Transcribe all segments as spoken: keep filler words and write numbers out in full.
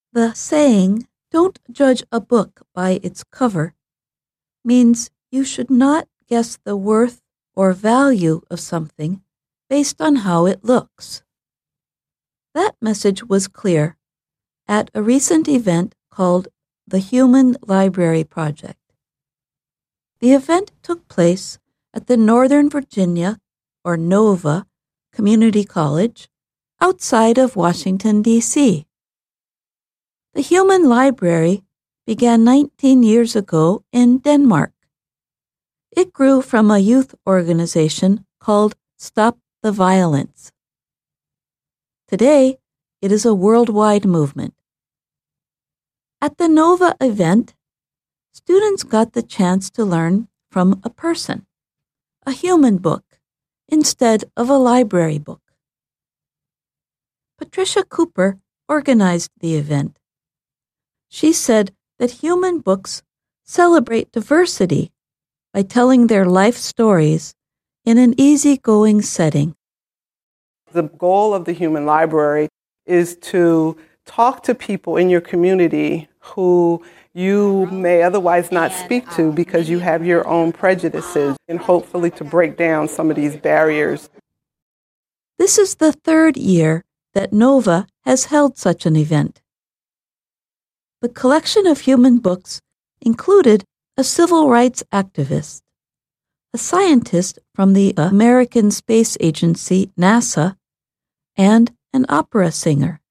The saying, "Don't judge a book by its cover," means you should not guess the worth or value of something based on how it looks. That message was clear at a recent event called the Human Library Project. The event took place at the Northern Virginia, or NOVA, Community College, outside of Washington, D C The Human Library began nineteen years ago in Denmark. It grew from a youth organization called Stop the Violence. Today, it is a worldwide movement. At the NOVA event, students got the chance to learn from a person, a human book, instead of a library book. Patricia Cooper organized the event. She said that human books celebrate diversity by telling their life stories in an easygoing setting. The goal of the Human Library is to talk to people in your community who you may otherwise not speak to because you have your own prejudices, and hopefully to break down some of these barriers. This is the third year that NOVA has held such an event. The collection of human books included a civil rights activist, a scientist from the American Space Agency, NASA, and an opera singer.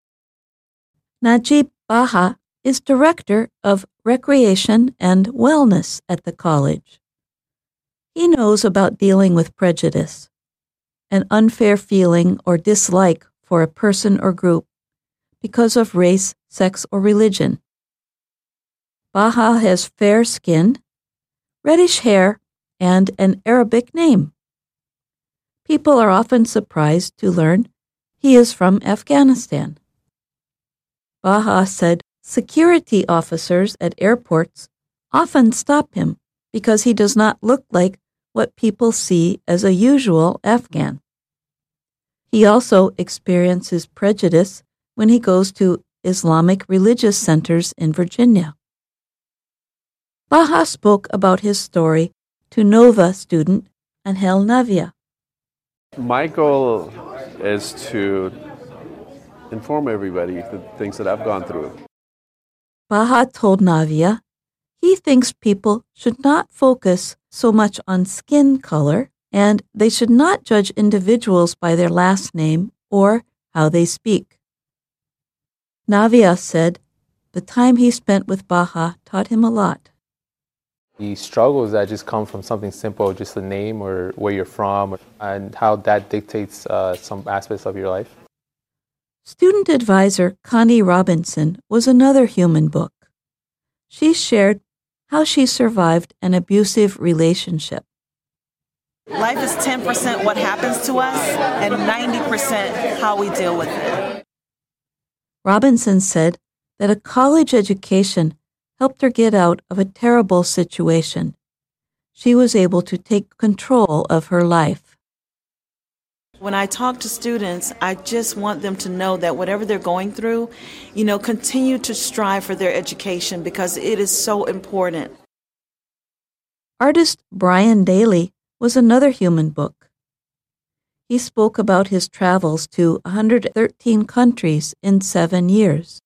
Najib Baha is director of recreation and wellness at the college. He knows about dealing with prejudice, an unfair feeling or dislike for a person or group because of race, sex, or religion. Baha has fair skin, reddish hair, and an Arabic name. People are often surprised to learn he is from Afghanistan. Baha said security officers at airports often stop him because he does not look like what people see as a usual Afghan. He also experiences prejudice when he goes to Islamic religious centers in Virginia. Baha spoke about his story to NOVA student Angel Navia. My goal is to inform everybody the things that I've gone through. Baha told Navia he thinks people should not focus so much on skin color, and they should not judge individuals by their last name or how they speak. Navia said the time he spent with Baha taught him a lot. The struggles that just come from something simple, just a name or where you're from, and how that dictates uh, some aspects of your life. Student advisor Connie Robinson was another human book. She shared how she survived an abusive relationship. Life is ten percent what happens to us and ninety percent how we deal with it. Robinson said that a college education helped her get out of a terrible situation. She was able to take control of her life. When I talk to students, I just want them to know that whatever they're going through, you know, continue to strive for their education because it is so important. Artist Brian Daly was another human book. He spoke about his travels to one hundred thirteen countries in seven years.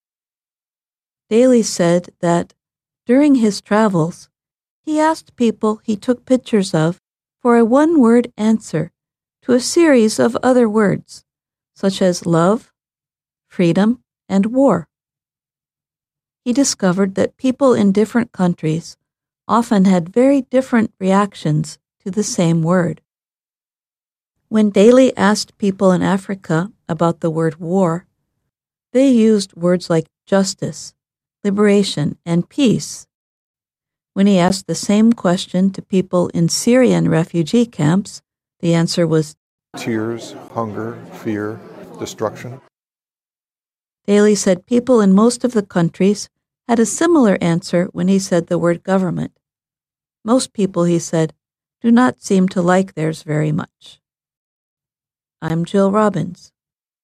Daly said that during his travels, he asked people he took pictures of for a one-word answer to a series of other words, such as love, freedom, and war. He discovered that people in different countries often had very different reactions to the same word. When Daly asked people in Africa about the word war, they used words like justice, liberation, and peace. When he asked the same question to people in Syrian refugee camps, the answer was tears, hunger, fear, destruction. Daly said people in most of the countries had a similar answer when he said the word government. Most people, he said, do not seem to like theirs very much. I'm Jill Robbins.